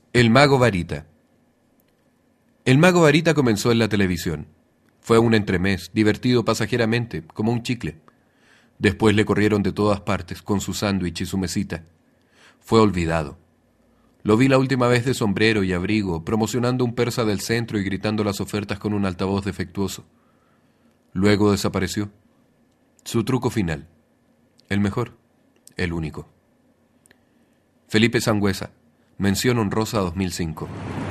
El mago Varita. El mago Varita comenzó en la televisión. Fue un entremés, divertido pasajeramente, como un chicle. Después le corrieron de todas partes, con su sándwich y su mesita. Fue olvidado. Lo vi la última vez de sombrero y abrigo, promocionando un persa del centro y gritando las ofertas con un altavoz defectuoso. Luego desapareció. Su truco final. El mejor. El único. Felipe Sangüesa. Mención honrosa 2005.